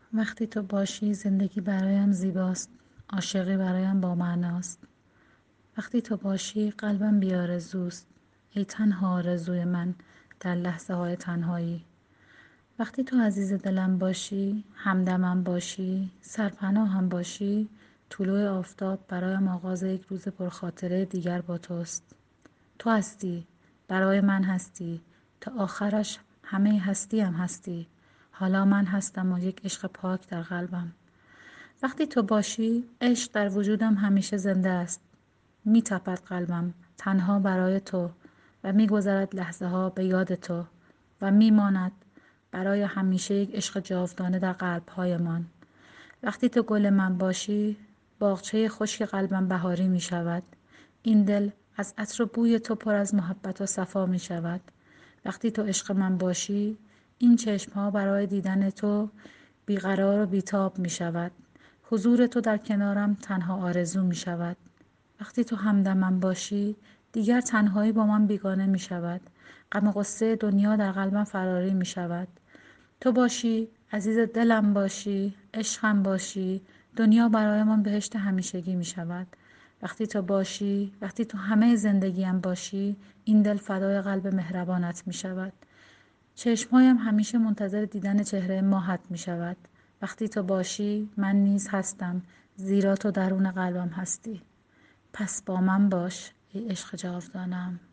وقتی تو باشی زندگی برایم زیباست، عاشقی برایم با معناست. وقتی تو باشی قلبم بیارزوست، ای تنها آرزوی من در لحظه های تنهایی. وقتی تو عزیز دلم باشی، همدمم باشی، سرپناهم باشی، طلوع آفتاب برایم آغاز یک روز پرخاطره دیگر با توست. تو هستی، برای من هستی، تا آخرش همه هستیم هستی. حالا من هستم و یک عشق پاک در قلبم. وقتی تو باشی، عشق در وجودم همیشه زنده است. می تپد قلبم تنها برای تو و می گذرد لحظه ها به یاد تو و می ماند برای همیشه یک عشق جاودانه در قلب‌هایمان. وقتی تو گل من باشی، باغچه خشک قلبم بهاری می شود. این دل از عطر و بوی تو پر از محبت و صفا می شود. وقتی تو عشق من باشی، این چشمها برای دیدن تو بیقرار و بیتاب می شود. حضور تو در کنارم تنها آرزو می شود. وقتی تو همدمم باشی، دیگر تنهایی با من بیگانه می شود. غم و غصه دنیا در قلبم فراری می شود. تو باشی، عزیز دلم باشی، عشقم باشی، دنیا برایمان بهشت همیشگی می شود. وقتی تو باشی، وقتی تو همه زندگیم باشی، این دل فدای قلب مهربانت می شود. چشمهایم همیشه منتظر دیدن چهره ماهت می شود. وقتی تو باشی، من نیز هستم، زیرا تو درون قلبم هستی. پس با من باش، ای عشق جاودانم.